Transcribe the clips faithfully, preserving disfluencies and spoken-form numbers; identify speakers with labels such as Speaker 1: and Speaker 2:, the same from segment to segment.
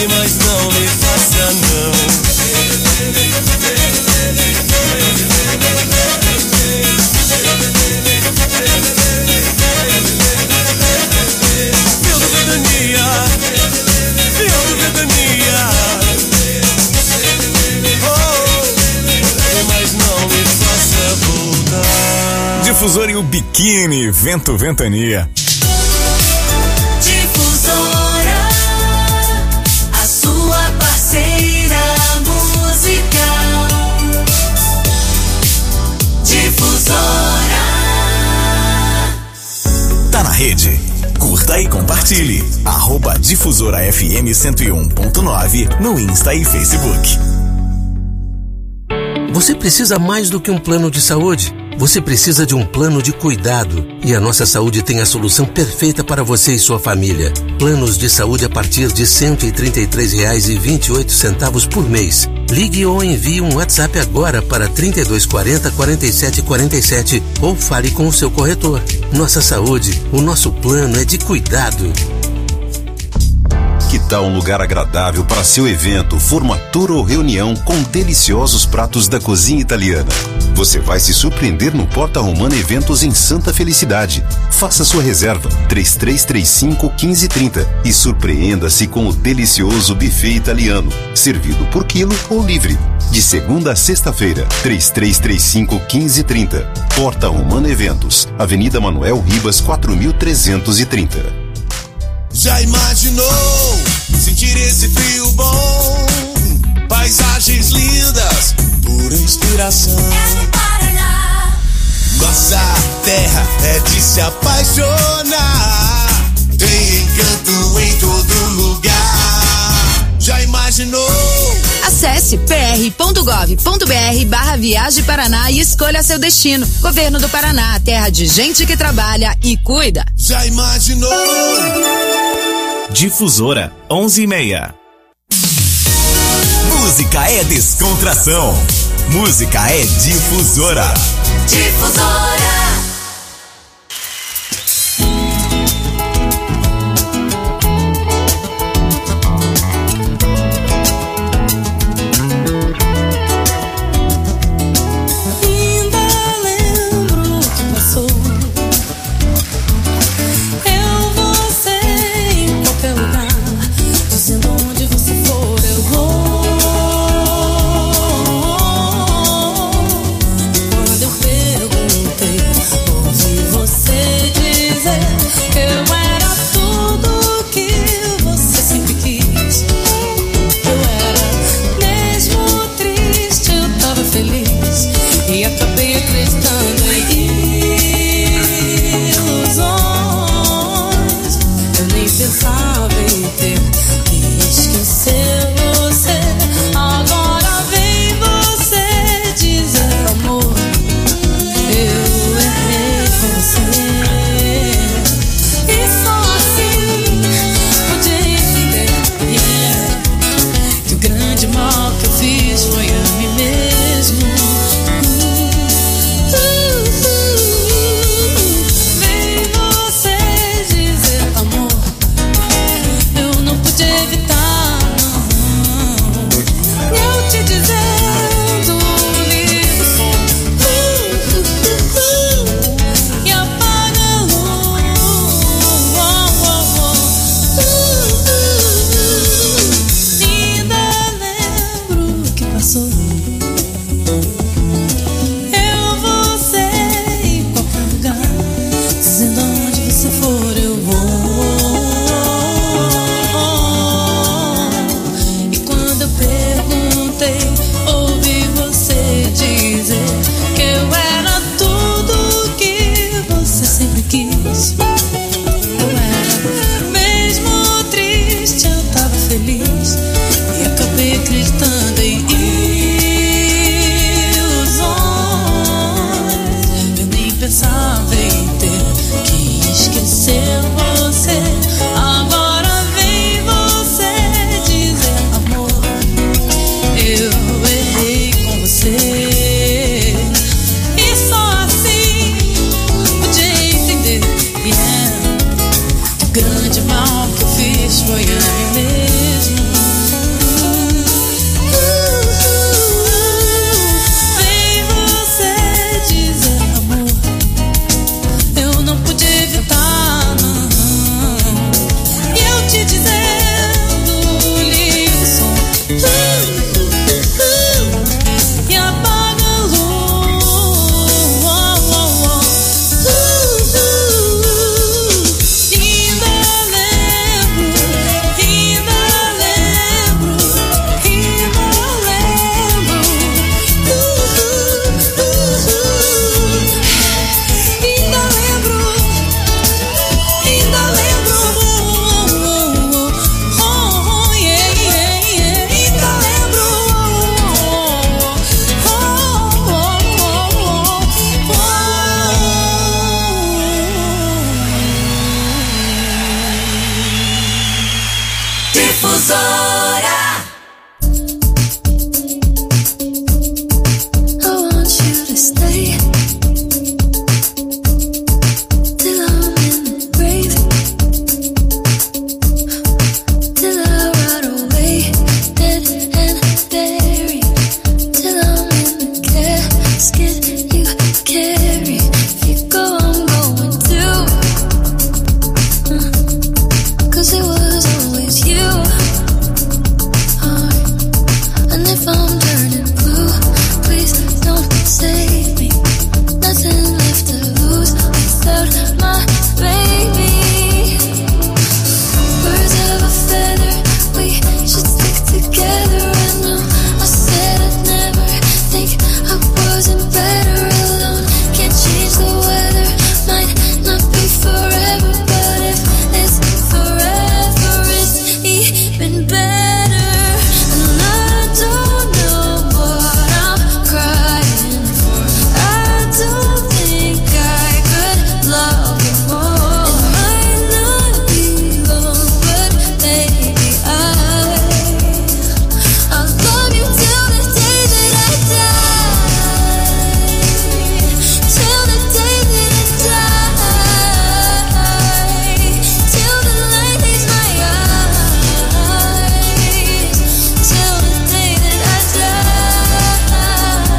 Speaker 1: Leve, mas não me faça não.
Speaker 2: Difusora e o Biquíni, Vento Ventania.
Speaker 3: Difusora, a sua parceira musical. Difusora.
Speaker 2: Tá na rede. Curta e compartilhe. Arroba Difusora F M cento e um ponto nove no Insta e Facebook.
Speaker 4: Você precisa mais do que um plano de saúde. Você precisa de um plano de cuidado e a Nossa Saúde tem a solução perfeita para você e sua família. Planos de saúde a partir de cento e trinta e três reais e vinte e oito centavos por mês. Ligue ou envie um WhatsApp agora para trinta e dois quarenta, quarenta e sete quarenta e sete ou fale com o seu corretor. Nossa Saúde, o nosso plano é de cuidado.
Speaker 5: Que tal um lugar agradável para seu evento, formatura ou reunião com deliciosos pratos da cozinha italiana? Você vai se surpreender no Porta Romana Eventos em Santa Felicidade. Faça sua reserva três três três cinco, um cinco três zero e surpreenda-se com o delicioso buffet italiano, servido por quilo ou livre. De segunda a sexta-feira, três três três cinco, um cinco três zero. Porta Romana Eventos, Avenida Manuel Ribas, quatro mil trezentos e trinta.
Speaker 1: Já imaginou sentir esse frio bom? Paisagens lindas, pura inspiração.
Speaker 3: É no Paraná.
Speaker 1: Nossa terra é de se apaixonar. Tem encanto em todo lugar. Já imaginou?
Speaker 6: Acesse p r ponto gov ponto b r barra Viagem Paraná e escolha seu destino. Governo do Paraná, terra de gente que trabalha e cuida.
Speaker 1: Já imaginou?
Speaker 2: Difusora onze e meia. Música é descontração. Música é Difusora.
Speaker 3: Difusora. Quando eu perguntei
Speaker 7: E apaga a luz. Ainda lembro, ainda lembro, ainda lembro. Ainda lembro, ainda lembro. Oh, oh, yeah, yeah, yeah. Ainda lembro. Oh, oh, oh, oh,
Speaker 3: Difusora.
Speaker 7: I want you to stay till I'm in the grave, till I rot away, dead and buried, till I'm in the casket you carry. If you go, I'm going too. Uh, Cause it was always you. Uh, And if I'm turning blue, please don't save me. Nothing left to lose without my baby. Birds of a feather, we should stick together. I know I said I'd never think I wasn't better alone. Can't change the weather, might not be forever, but if it's forever, it's even better. And I don't know what I'm crying for. I don't think I could love you more. It might not be long, but maybe I I'll love you till the day that I die. Till the day that I die. Till the light leaves my eyes. Till the day that I die.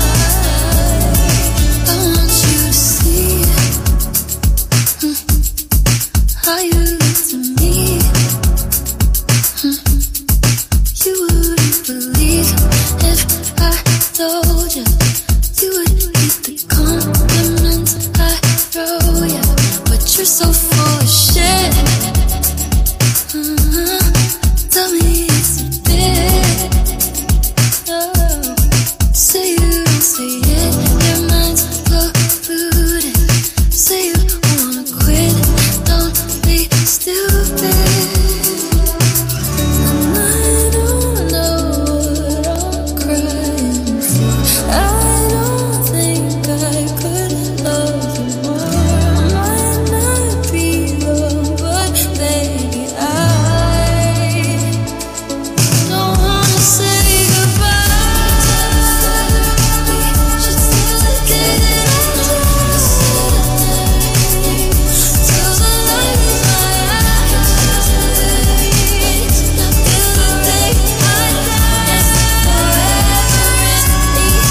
Speaker 7: I want you to see mm, how you look to me. Mm, You wouldn't believe if I told you. You would eat the compliments I throw you, but you're so full of shit. Uh-huh. Tell me it's a bit. Oh. Say you don't see it, your mind's polluted. Say you wanna quit, don't be stupid. And I don't know what I'm crying for. I don't think I could love you more. I might not be wrong, but baby I don't wanna say goodbye. We should still together till the light is my eyes. Not till the day I die. Forever is even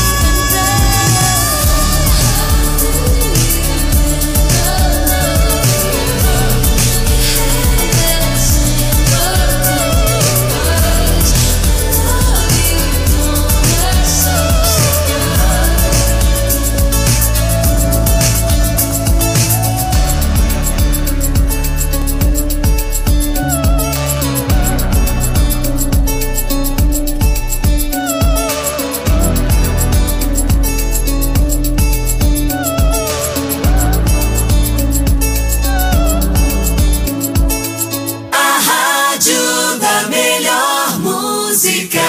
Speaker 3: A rádio da melhor música.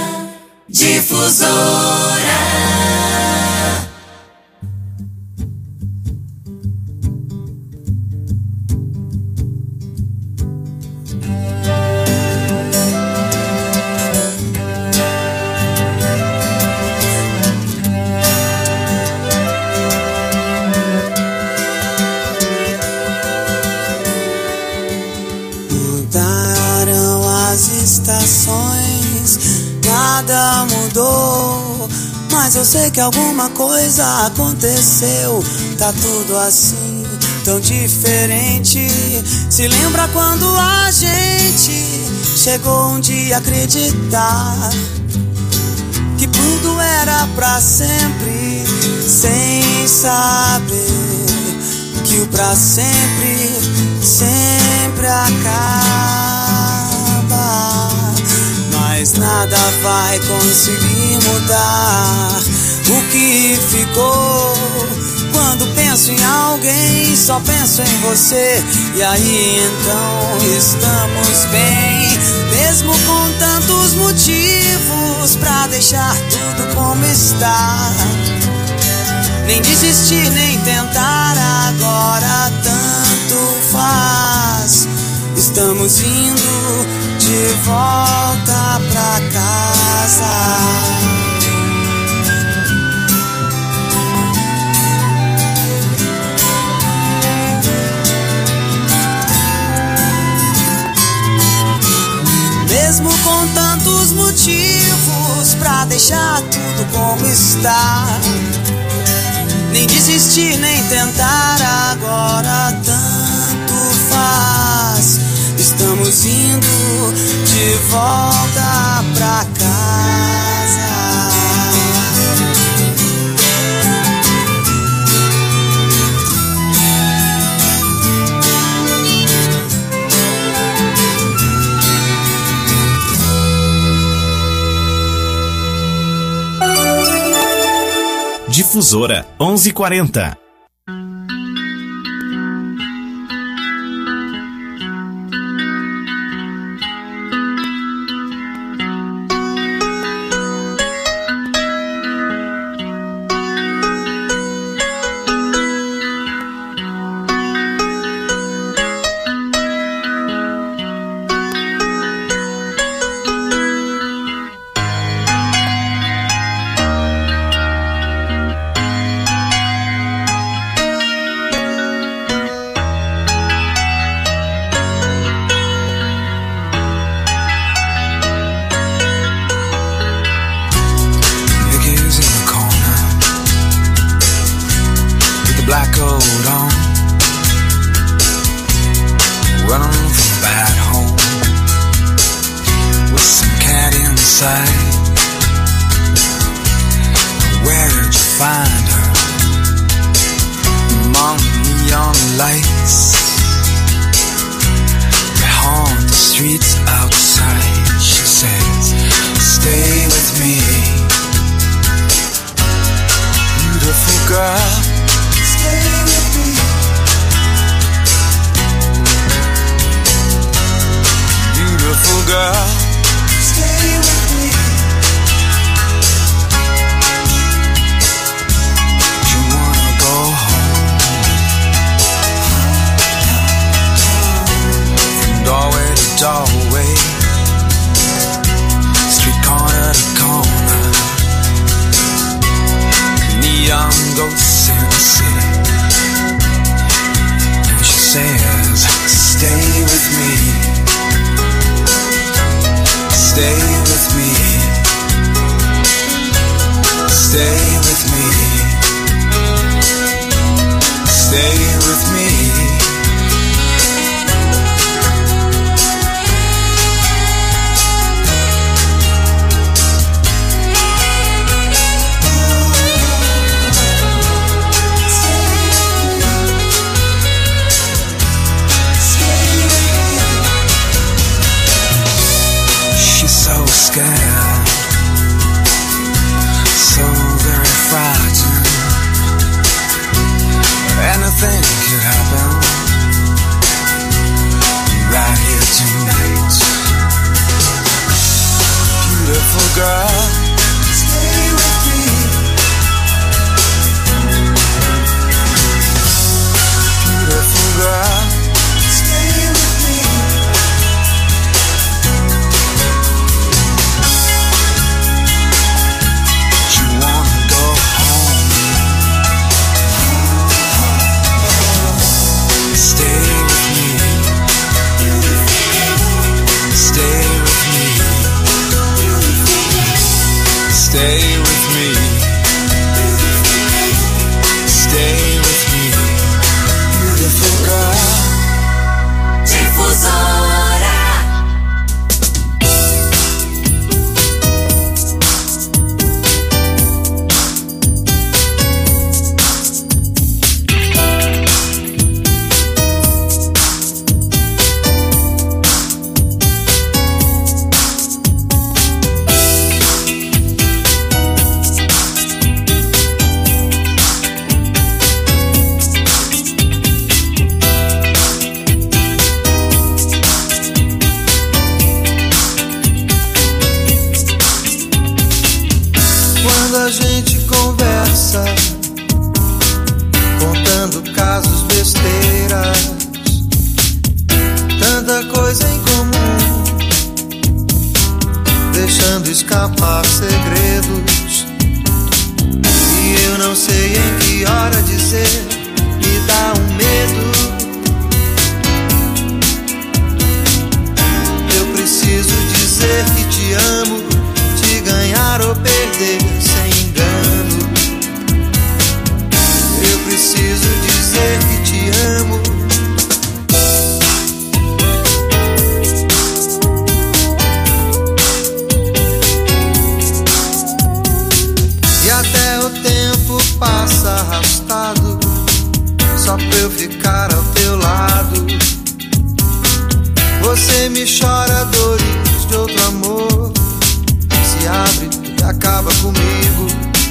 Speaker 3: Difusora.
Speaker 8: Mudaram as estações, nada mudou, mas eu sei que alguma coisa aconteceu. Tá tudo assim, tão diferente. Se lembra quando a gente chegou um dia a acreditar que tudo era pra sempre, sem saber que o pra sempre sempre acaba. Mas nada vai conseguir mudar o que ficou. Quando penso em alguém, só penso em você. E aí então estamos bem, mesmo com tantos motivos pra deixar tudo como está. Nem desistir, nem tentar, agora tanto faz. Estamos indo de volta pra casa. Mesmo com tantos motivos pra deixar tudo como está. Nem desistir, nem tentar, agora tanto faz. Estamos indo de volta pra casa.
Speaker 2: Difusora onze e quarenta.
Speaker 9: conversa, contando casos, besteiras, tanta coisa em comum, deixando escapar segredos. E eu não sei em que hora dizer, me dá um medo. Eu preciso dizer que te amo, te ganhar ou perder sem engano. Eu preciso dizer que te amo. E até o tempo passa arrastado, só pra eu ficar ao teu lado. Você me chora dores de outro amor, se abre e acaba comigo.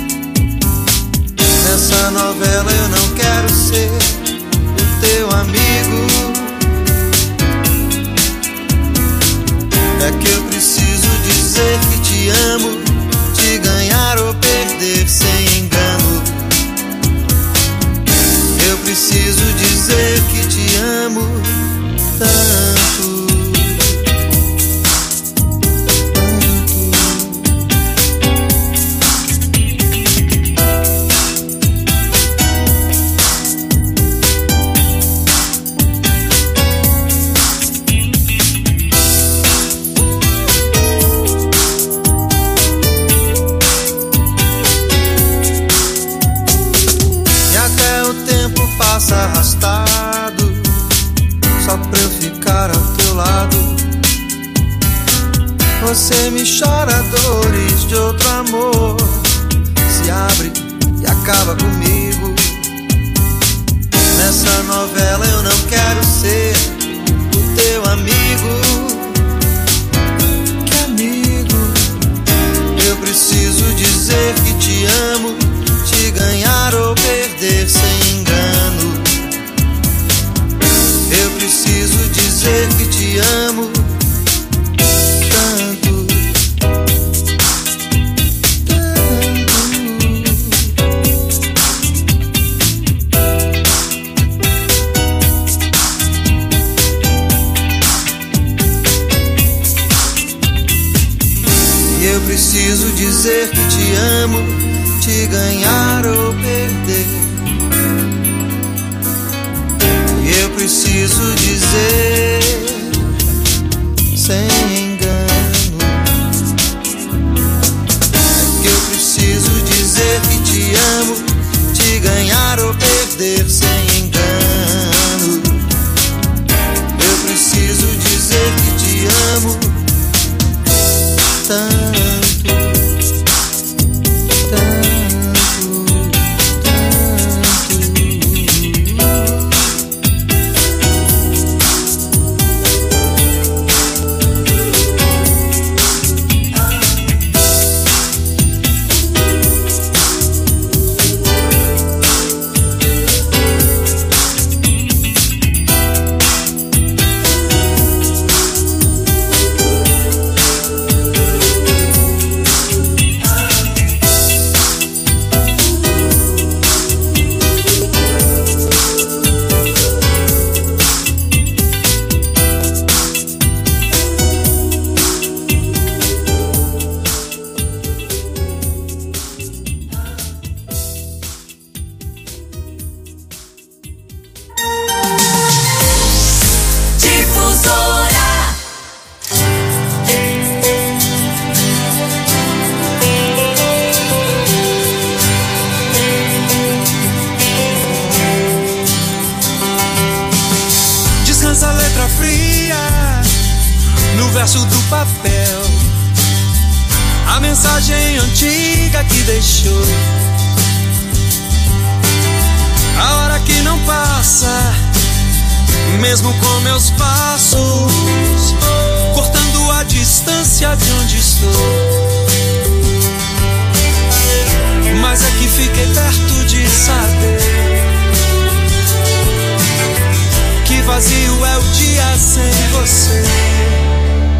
Speaker 9: Nessa novela eu não quero ser o teu amigo. É que eu preciso dizer que te amo, te ganhar ou perder sem engano. Eu preciso dizer que te amo tanto. Arrastado, só pra eu ficar ao teu lado. Você me chora dores de outro amor, se abre e acaba comigo. Nessa novela eu não quero ser o teu amigo. Que amigo? Eu preciso dizer que te amo, te ganhar ou perder sem engano. Eu preciso dizer que te amo tanto, E eu preciso dizer que te amo, te ganhar ou perder. Eu preciso dizer sem engano. É que eu preciso dizer que te amo, te ganhar ou perder sem engano. Eu preciso dizer que te amo tanto.
Speaker 8: verso do papel, a mensagem antiga que deixou, a hora que não passa, mesmo com meus passos, cortando a distância de onde estou. Mas é que fiquei perto de saber que vazio é o dia sem você.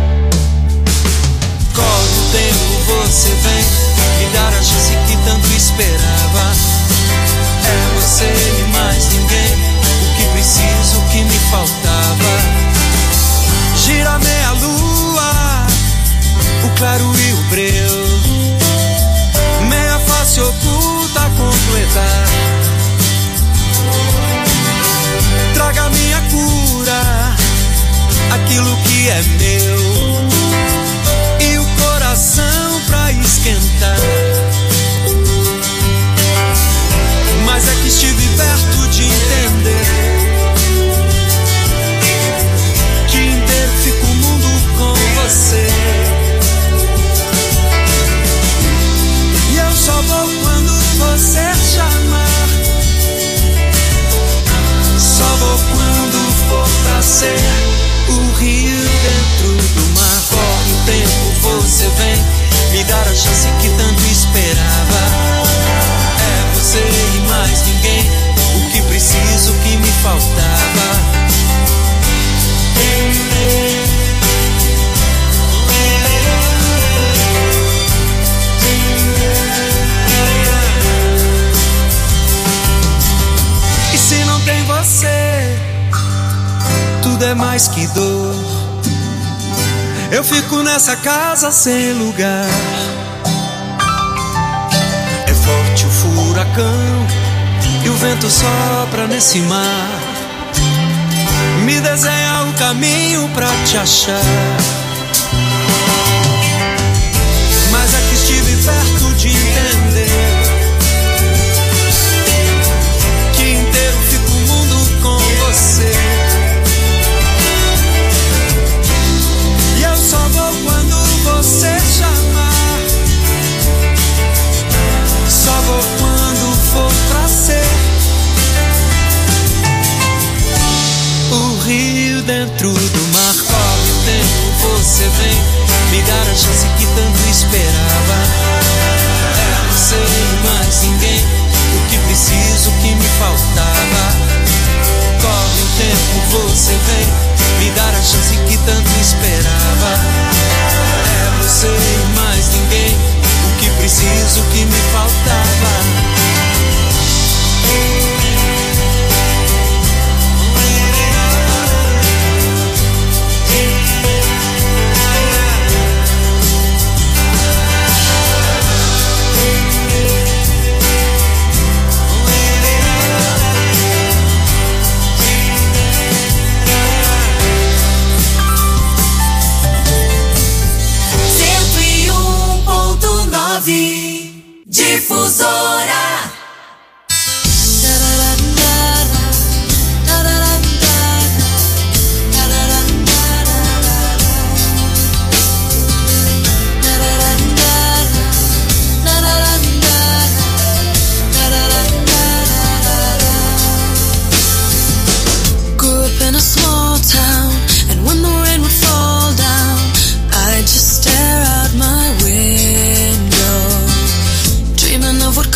Speaker 8: Corre o tempo, você vem me dar a chance que tanto espero. esperava. É você e mais ninguém, o que preciso, o que me faltava. Gira meia lua, o claro e o breu, meia face oculta a completar. Traga minha cura, aquilo que é meu, e o coração pra esquentar. Mas é que estive perto de entender que inteiro fica o mundo com você. E eu só vou quando você chamar, só vou quando for pra ser o rio dentro do mar. Corre o tempo, você vem me dar a chance que tanto esperava. É você e mais ninguém, o que preciso, o que me faltava. E se não tem você, tudo é mais que dor. Eu fico nessa casa sem lugar. É forte o furacão e o vento sopra nesse mar. Me desenha o caminho pra te achar. Mas é que estive perto de entender que inteiro fica o mundo com você. E eu só vou quando você chamar, só vou quando for pra ser o rio dentro do mar. Corre o tempo, você vem me dar a chance que tanto esperava. É você e mais ninguém, o que preciso, o que me faltava. Corre o tempo, você vem me dar a chance que tanto esperava. É você e mais ninguém, o que preciso, o que me faltava.
Speaker 3: Difusora.
Speaker 7: Grew up in a small town, and when the rain would fall down, I'd just stare out my window, dreaming of what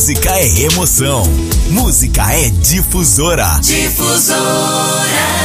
Speaker 2: Música é emoção. Música é Difusora.
Speaker 3: Difusora.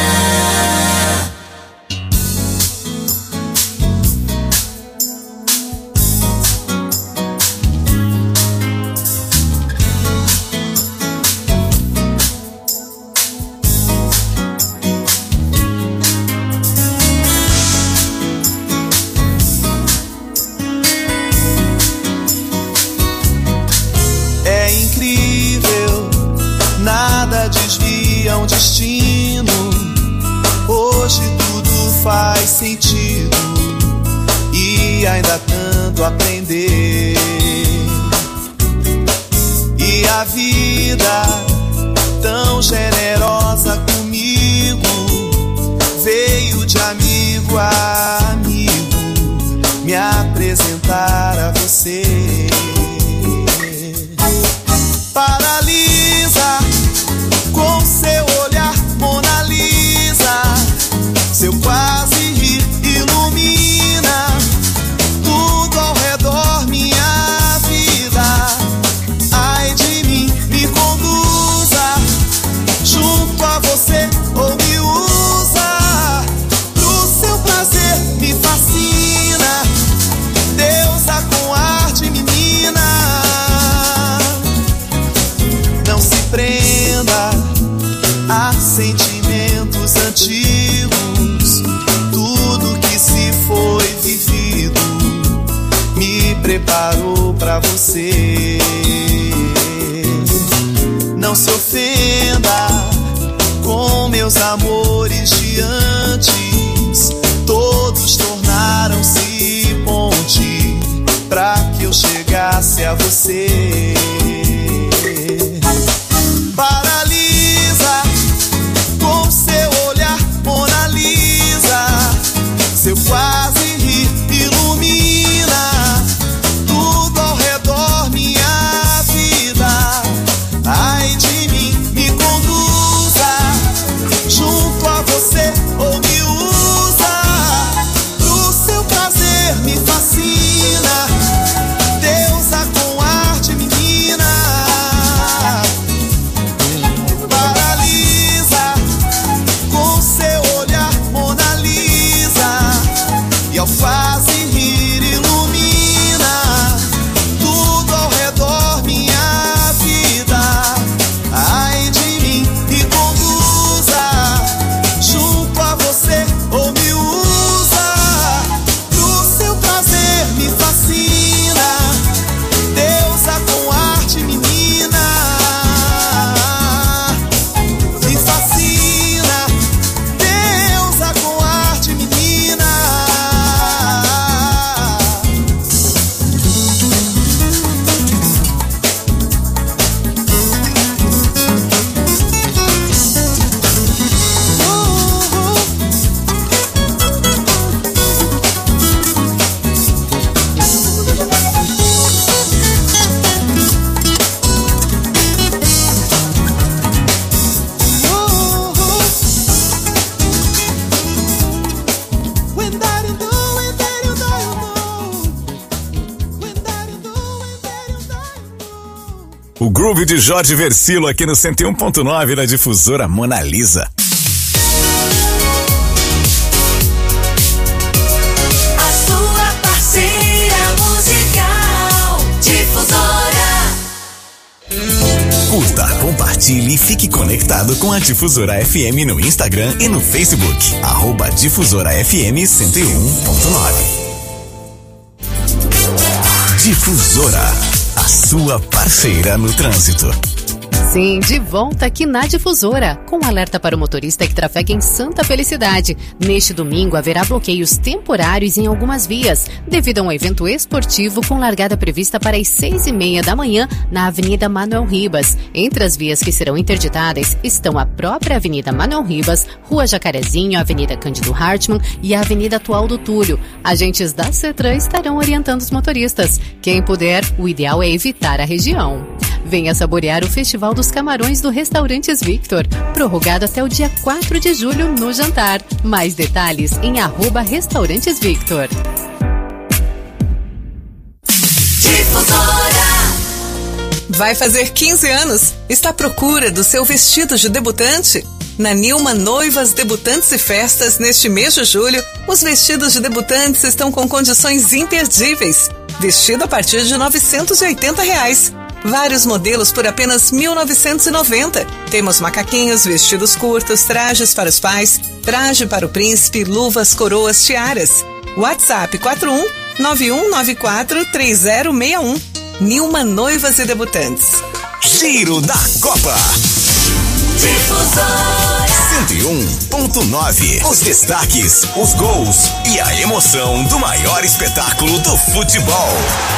Speaker 1: Desvia um destino. Hoje tudo faz sentido e ainda tanto aprender. E a vida tão generosa comigo veio de amigo a amigo me apresentar a você. Paralisa com seu olhar, Mona Lisa. Seu quase rir ilumina tudo ao redor, minha vida. Ai de mim, me conduza junto a você ou me usa pro seu prazer, me fascina. Deusa com ar de menina. Não se prenda a sentimentos antigos. Tudo que se foi vivido me preparou pra você. Não se ofenda com meus amores de antes. Todos tornaram-se ponte pra que eu chegasse a você. Paralisa com seu olhar, Mona Lisa. Seu quase rir ilumina tudo ao redor, minha vida. Ai de mim, me conduza junto a você ou me usa pro seu prazer, me fascina. Deusa com ar de menina. Paralisa com seu olhar, Mona Lisa. E ao quase rir ilumina tudo ao redor, minha vida. Ai de mim, me conduza junto a você ou me usa pro seu prazer, me fascina. Deusa com arte, menina. Me fascina. Deusa com arte, menina.
Speaker 2: O groove de Jorge Versilo aqui no cento e um ponto nove da Difusora, Mona Lisa.
Speaker 3: A sua parceira musical. Difusora.
Speaker 2: Curta, compartilhe e fique conectado com a Difusora F M no Instagram e no Facebook. Arroba Difusora F M cento e um ponto nove. Difusora, a sua parceira no trânsito.
Speaker 10: Sim, de volta aqui na Difusora, com alerta para o motorista que trafega em Santa Felicidade. Neste domingo haverá bloqueios temporários em algumas vias, devido a um evento esportivo com largada prevista para as seis e meia da manhã na Avenida Manuel Ribas. Entre as vias que serão interditadas estão a própria Avenida Manuel Ribas, Rua Jacarezinho, Avenida Cândido Hartmann e a Avenida Atual do Túlio. Agentes da CETRAN estarão orientando os motoristas. Quem puder, o ideal é evitar a região. Venha saborear o Festival dos Camarões do Restaurantes Victor, prorrogado até o dia quatro de julho no jantar. Mais detalhes em arroba Restaurantes Victor.
Speaker 3: Difusora.
Speaker 11: Vai fazer quinze anos? Está à procura do seu vestido de debutante? Na Nilma Noivas, Debutantes e Festas, neste mês de julho, os vestidos de debutantes estão com condições imperdíveis. Vestido a partir de novecentos e oitenta reais. Vários modelos por apenas mil novecentos e noventa. Temos macaquinhos, vestidos curtos, trajes para os pais, traje para o príncipe, luvas, coroas, tiaras. WhatsApp quatro um nove um nove quatro três zero seis um. Nilma Noivas e Debutantes.
Speaker 2: Giro da Copa. cento e um ponto nove. Os destaques, os gols e a emoção do maior espetáculo do futebol.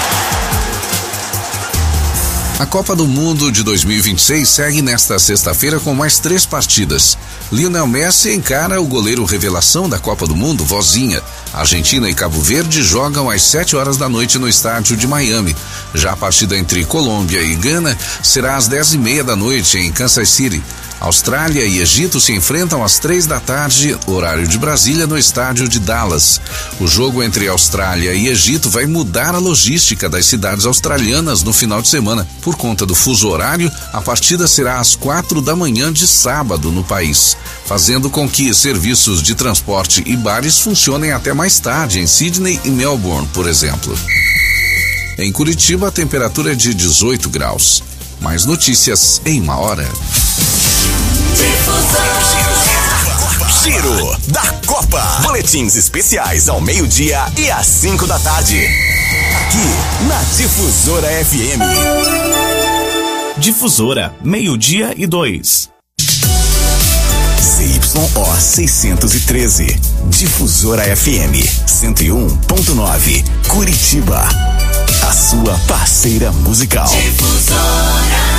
Speaker 12: A Copa do Mundo de dois mil e vinte e seis segue nesta sexta-feira com mais três partidas. Lionel Messi encara o goleiro revelação da Copa do Mundo, Vozinha. Argentina e Cabo Verde jogam às sete horas da noite no estádio de Miami. Já a partida entre Colômbia e Gana será às dez e meia da noite em Kansas City. Austrália e Egito se enfrentam às três da tarde, horário de Brasília, no estádio de Dallas. O jogo entre Austrália e Egito vai mudar a logística das cidades australianas no final de semana. Por conta do fuso horário, a partida será às quatro da manhã de sábado no país, fazendo com que serviços de transporte e bares funcionem até mais tarde em Sydney e Melbourne, por exemplo. Em Curitiba, a temperatura é de dezoito graus. Mais notícias em uma hora.
Speaker 2: Giro da Copa. Boletins especiais ao meio-dia e às cinco da tarde. Aqui na Difusora F M.
Speaker 13: Difusora, meio-dia e dois.
Speaker 2: C Y O seiscentos e treze. Difusora F M cento e um ponto nove. Curitiba. A sua parceira musical. Difusora.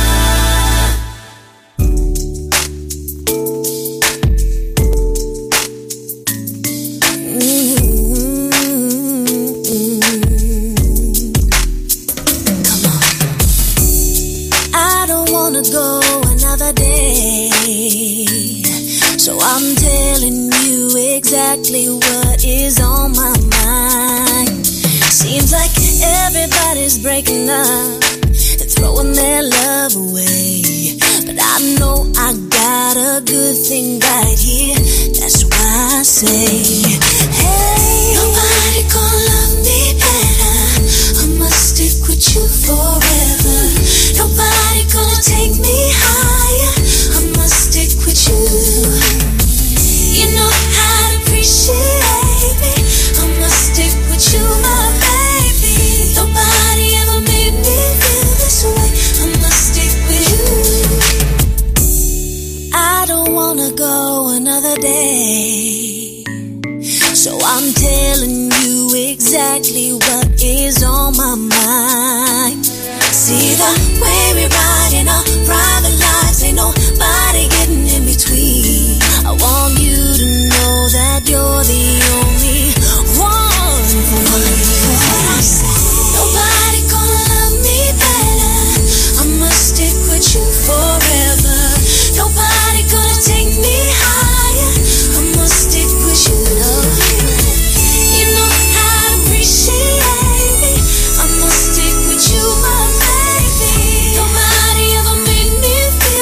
Speaker 7: I'm telling you exactly what is on my mind. Seems like everybody's breaking up and throwing their love away, but I know I got a good thing right here. That's why I say, hey, nobody gonna love me better. I must stick with you forever. Nobody gonna take me higher. I must stick with you. You know how to appreciate me. I must stick with you, my baby. Nobody ever made me feel this way. I must stick with you. I don't wanna go another day, so I'm telling you exactly what is on my mind. See the way we ride in our private lives, ain't nobody getting in between. I want you to know that you're the only one for me. Nobody gonna love me better. I must stick with you forever. Nobody gonna take me higher. I must stick with you. You know how to appreciate me. I must stick with you, my baby. Nobody ever made me feel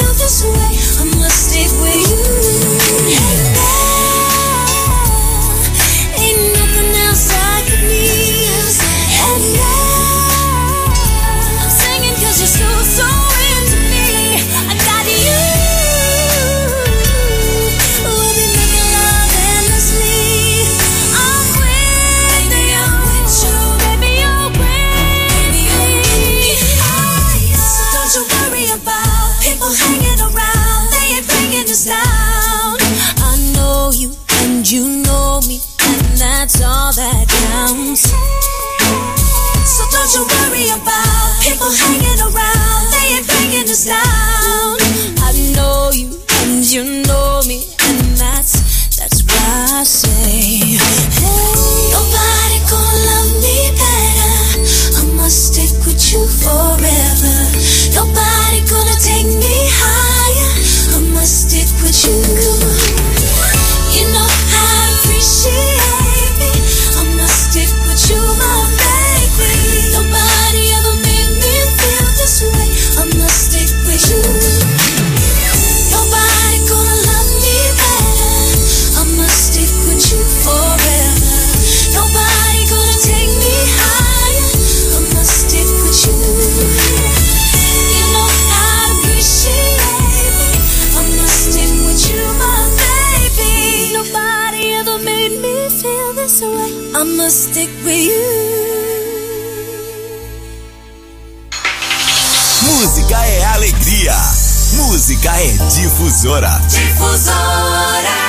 Speaker 3: stick with you.
Speaker 2: Música é alegria. Música é Difusora.
Speaker 3: Difusora.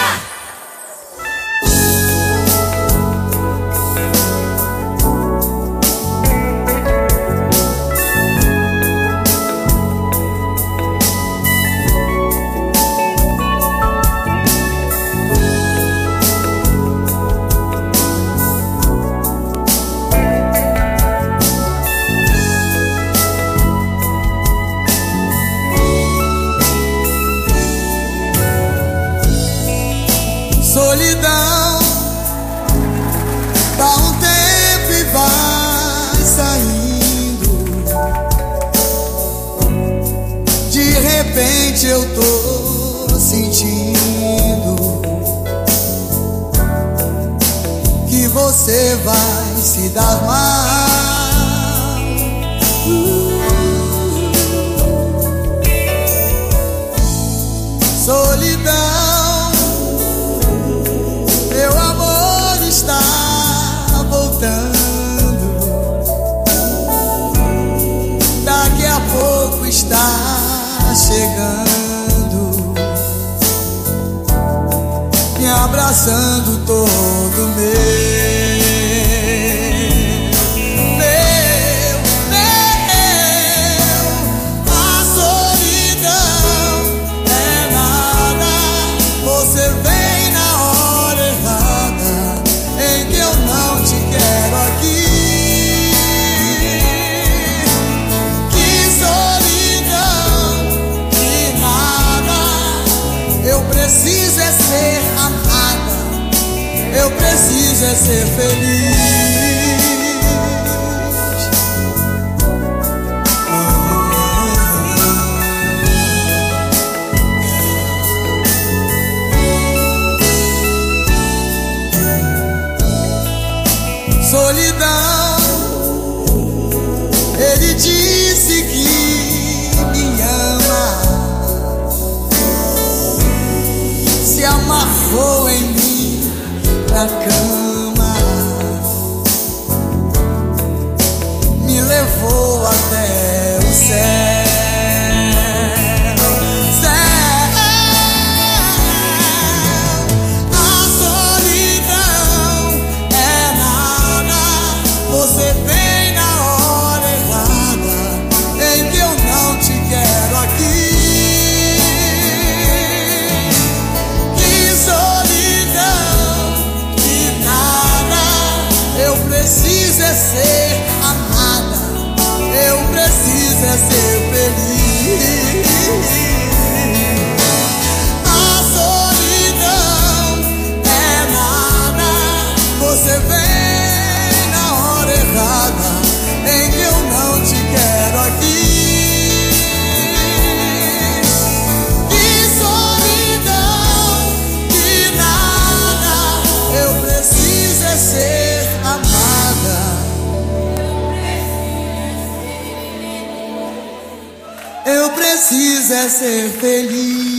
Speaker 1: Solidão, dá um tempo e vai saindo. De repente eu tô sentindo que você vai se dar mal. uh. Solidão, meu amor está voltando. Daqui a pouco está chegando, me abraçando todo meu. Preciso é ser amada, eu preciso é ser feliz. Solidão, ele disse que me ama, se amarrou em mim na cama, me levou até o céu. Céu, a solidão é nada, você vem na hora errada, em que eu não te quero aqui. Preciso é ser amada, eu preciso é ser feliz. A solidão é nada, você vem na hora errada, em que eu não te quero aqui. Que solidão, que nada, eu preciso é ser amada. Eu preciso é ser feliz.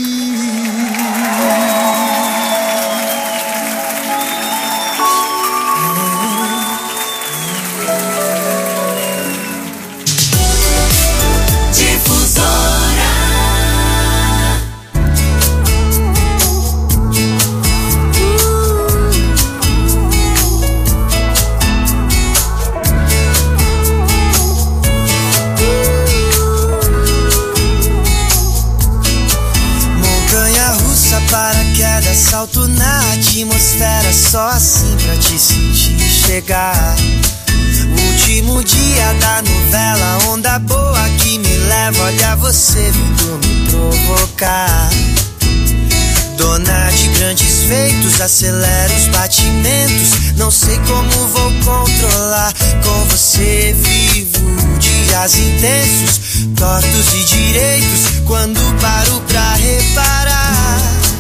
Speaker 9: Salto na atmosfera, só assim pra te sentir chegar. Último dia da novela, onda boa que me leva. Olha você vindo me provocar. Dona de grandes feitos, acelera os batimentos. Não sei como vou controlar. Com você vivo dias intensos, tortos e direitos, quando paro pra reparar.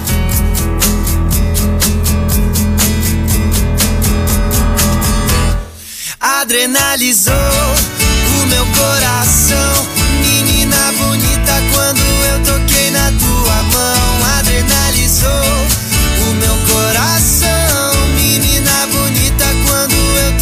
Speaker 9: Adrenalizou o meu coração, menina bonita, quando eu toquei na tua mão. Adrenalizou o meu coração, menina bonita, quando eu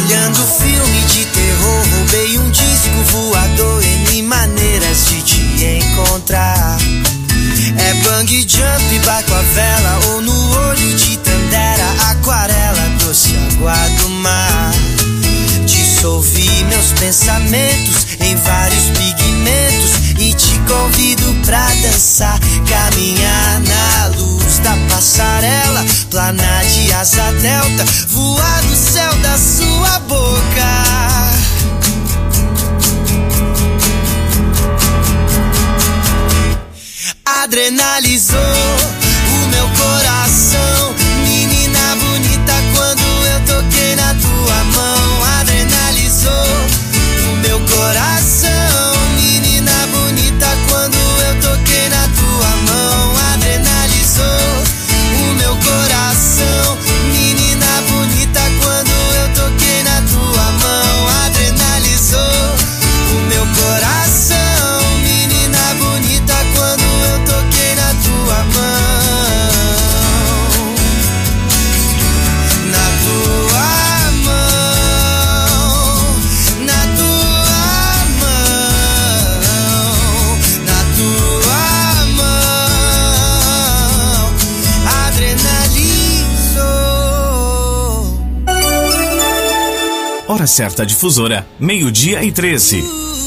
Speaker 9: Olhando filme de terror, roubei um disco voador, N maneiras de te encontrar. É bang jump, barco a vela, ou no olho de Tandera, aquarela, doce água do mar. Dissolvi meus pensamentos em vários pigmentos e te convido pra dançar, caminhar na luz da passarela, planar de asa delta, voar no céu da sua boca. Adrenalizou o meu coração, menina bonita, quando eu toquei na tua mão. Adrenalizou o meu coração, menina bonita, quando eu toquei na tua mão. Adrenalizou o meu coração, menina bonita, quando eu toquei na tua mão. Adrenalizou o meu coração, menina bonita, quando eu toquei na tua mão. Na tua mão, na tua mão, na tua mão, adrenalizou.
Speaker 13: Hora certa difusora, meio-dia e treze.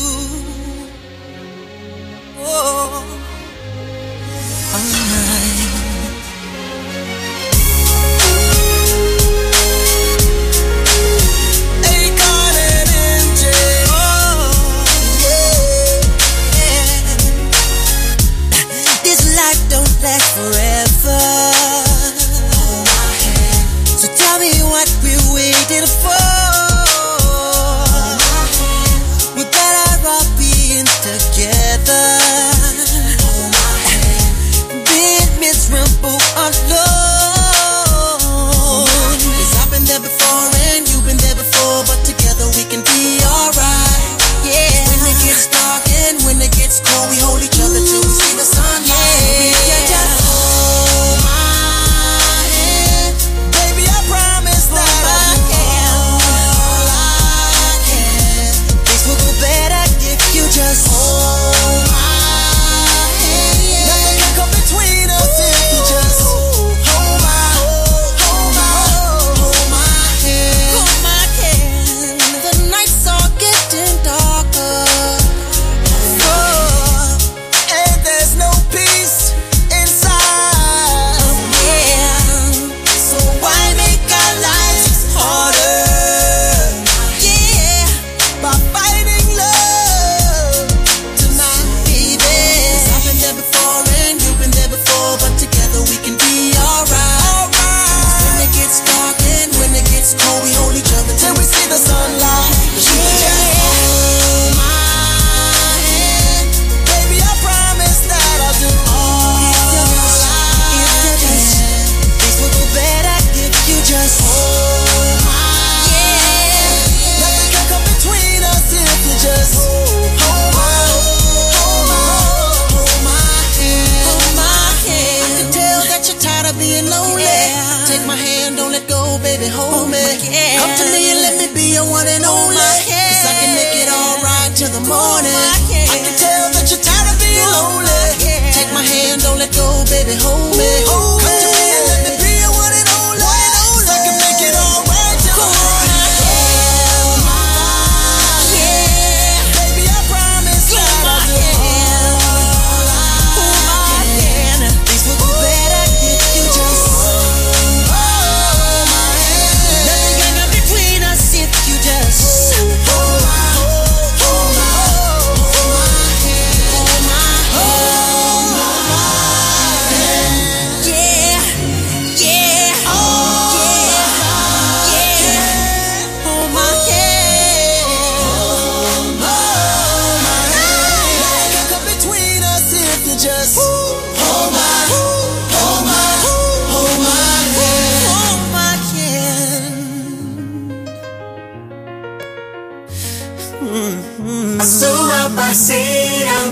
Speaker 3: A sua parceira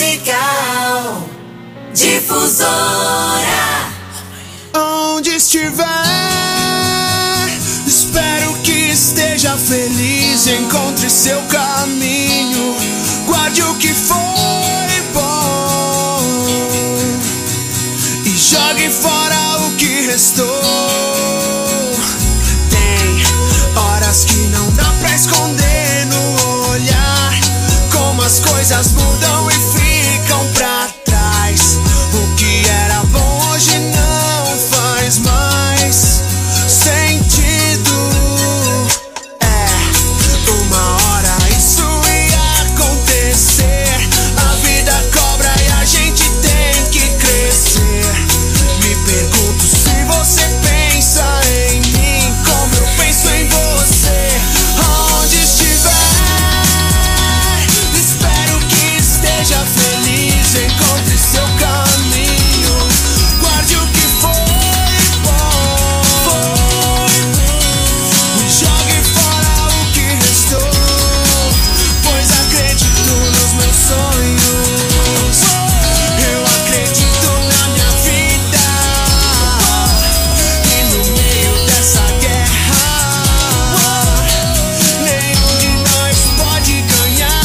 Speaker 3: musical Difusora.
Speaker 1: Onde estiver, espero que esteja seja feliz, encontre seu caminho, guarde o que foi bom e jogue fora o que restou. Tem horas que não dá pra esconder no olhar, como as coisas mudam e ficam pra trás. O que era bom hoje não faz mais sentido. É, uma hora isso ia acontecer. A vida cobra e a gente tem que crescer. Me pergunto se você pensa em mim como eu penso em você. Onde estiver, espero que esteja feliz, encontre seu caminho, guarde o que foi bom e jogue fora o que restou, pois acredito nos meus sonhos, eu acredito na minha vida, e no meio dessa guerra nenhum de nós pode ganhar.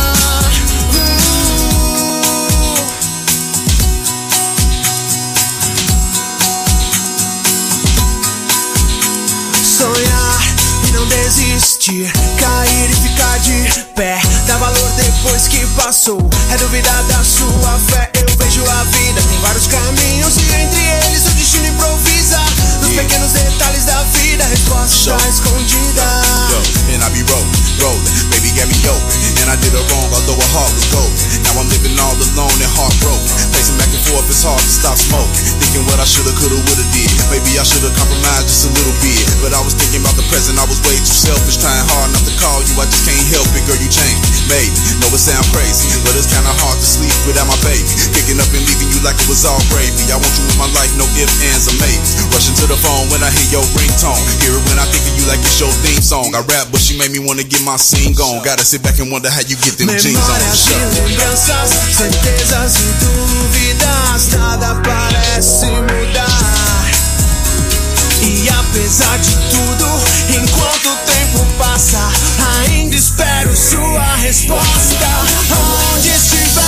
Speaker 1: Sonhar e não desistir, cair e ficar de pé, dá valor depois que passou, é duvidar da sua fé. Eu vejo a vida, tem vários caminhos e entre eles o destino improvisa. Nos pequenos detalhes da vida, a resposta está escondida.
Speaker 14: And I be rolling, rolling, baby got me open. And I did it wrong, although her heart was golden. Now I'm living all alone and heartbroken. Pacing back and forth, it's hard to stop smoking. Thinking what I shoulda, coulda, woulda did. Maybe I shoulda compromised just a little bit. But I was thinking about the present, I was way too selfish. Trying hard not to call you, I just can't help it. Girl, you changed me, made me. Know it sound crazy, but it's kinda hard to sleep without my baby. Picking up and leaving you like it was all gravy. I want you in my life, no ifs, ands, or maybes. Rushing to the phone when I hear your ringtone. Hear it when I think of you like it's your theme song. I rap, but she made me wanna get my scene gone. Gotta sit back and wonder how you get them jeans on.
Speaker 1: Memórias de lembranças, certezas e dúvidas, nada parece mudar. E apesar de tudo, enquanto o tempo passa, ainda espero sua resposta. Onde estiver,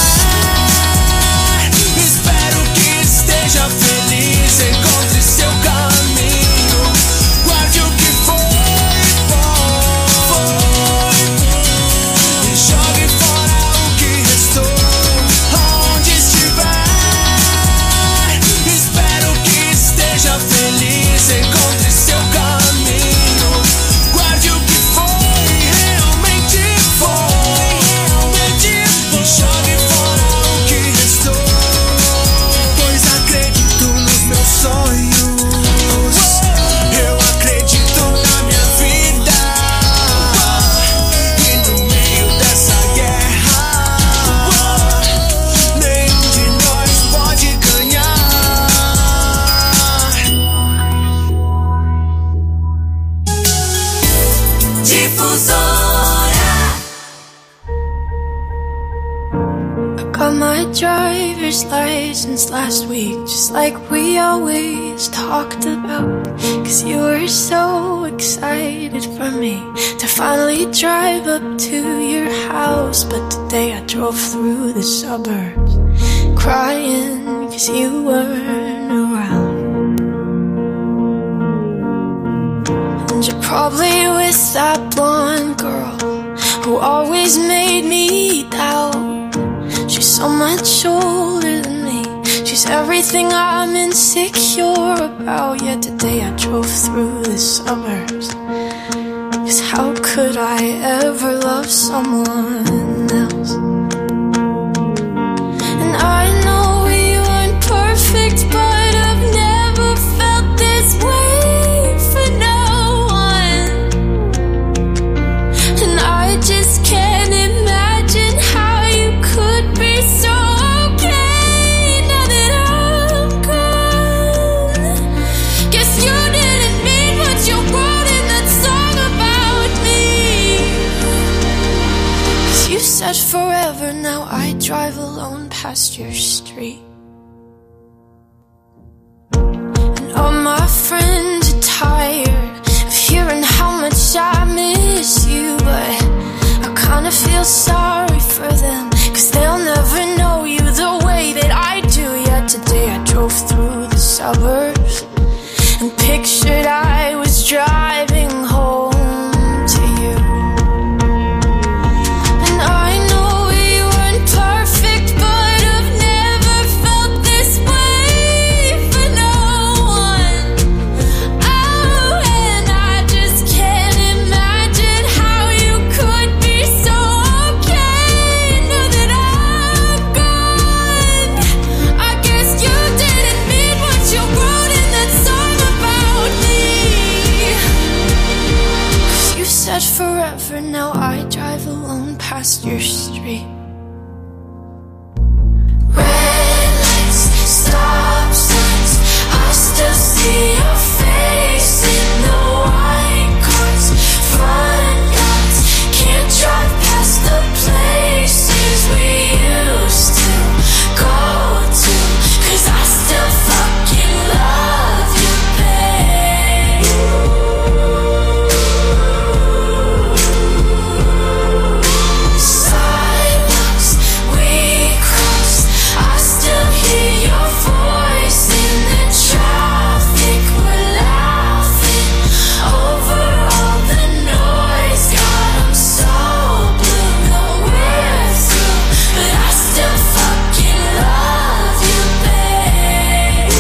Speaker 1: espero que esteja feliz, encontre seu caminho, guarde o que foi bom e jogue fora o que restou. Onde estiver, espero que esteja feliz, encontre seu caminho, guarde o que foi, realmente foi, e jogue fora o que restou, pois acredito nos meus sonhos, eu acredito na minha vida, e no meio dessa guerra nenhum de nós pode ganhar.
Speaker 3: Difusora.
Speaker 7: I got my driver's license last week, just like we always talked about. Cause you were so excited for me to finally drive up to your house. But today I drove through the suburbs crying cause you weren't around. And you're probably with that blonde girl who always made me doubt. She's so much older than me, she's everything I'm insecure about. Yet today I drove through the suburbs, cause how could I ever love someone else? And I know we weren't perfect, but I've never felt this way for no one. And I just can't imagine how you could be so okay now that I'm gone. Guess you didn't mean what you wrote in that song about me. Cause you said forever, now I drive alone past your street. And all my friends are tired of hearing how much I miss past your street. Red lights, stop signs, I still see your face in the white cars, front yards. Can't drive past the places we used to go to, 'cause I still fucking love you, babe. Sidewalks we crossed, I still hear your voice in the traffic. We're laughing over all the noise. God, I'm so blue, no we're through, but I still fucking love you, babe.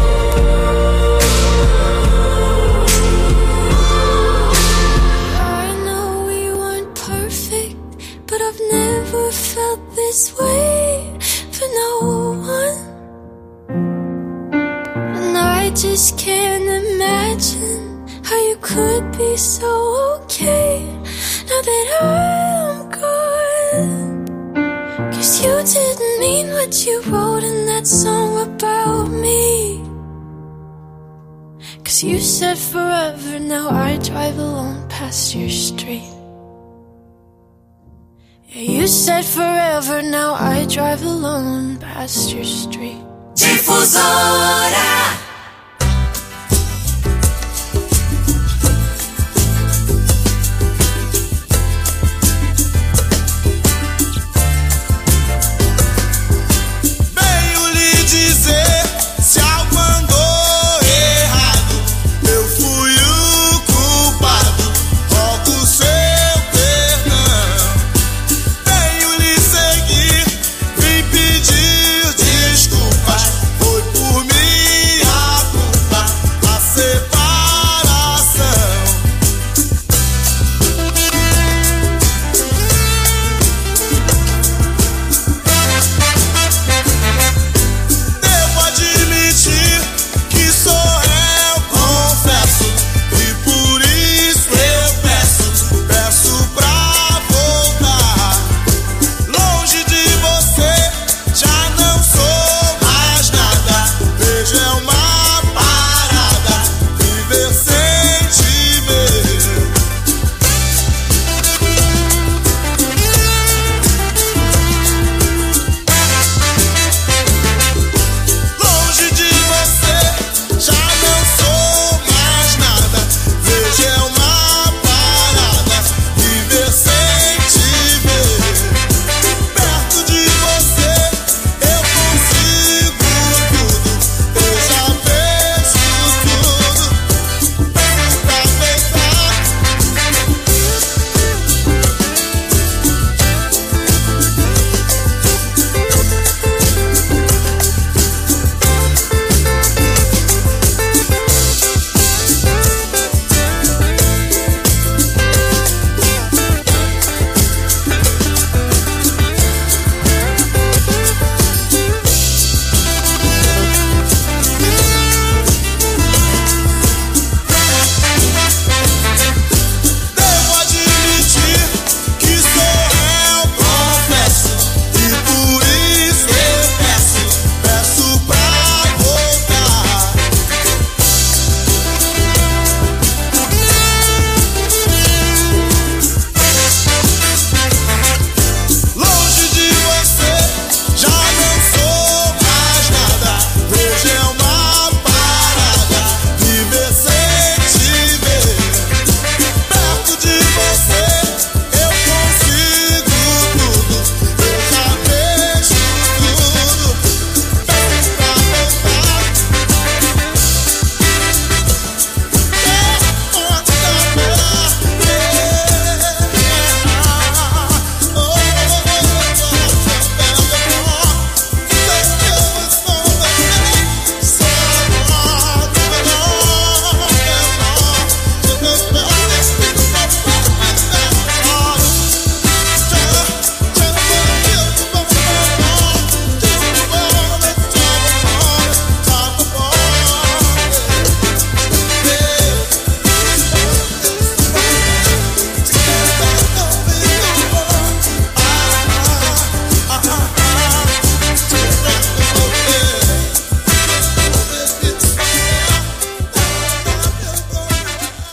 Speaker 7: I know we weren't perfect, but I've never felt this way for no one. And I just can't imagine how you could be so okay now that I'm gone. 'Cause you didn't mean what you wrote in that song about me. 'Cause you said forever, now I drive alone past your street. Yeah, you said forever, now I drive alone past your street.
Speaker 3: Difusora.
Speaker 1: Venho lhe dizer, se algo andou errado, eu fui o culpado, rogo seu perdão. Venho lhe seguir, vim pedir desculpas, foi por minha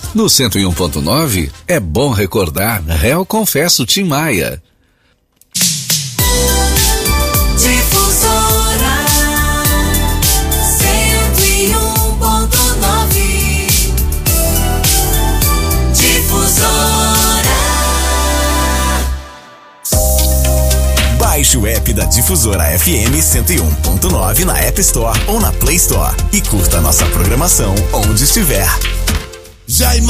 Speaker 12: No cento e um ponto nove, é bom recordar Réu Confesso Tim Maia.
Speaker 3: Difusora cento e um ponto nove. Difusora.
Speaker 2: Baixe o app da Difusora F M cento e um ponto nove na App Store ou na Play Store e curta nossa programação onde estiver.
Speaker 1: Já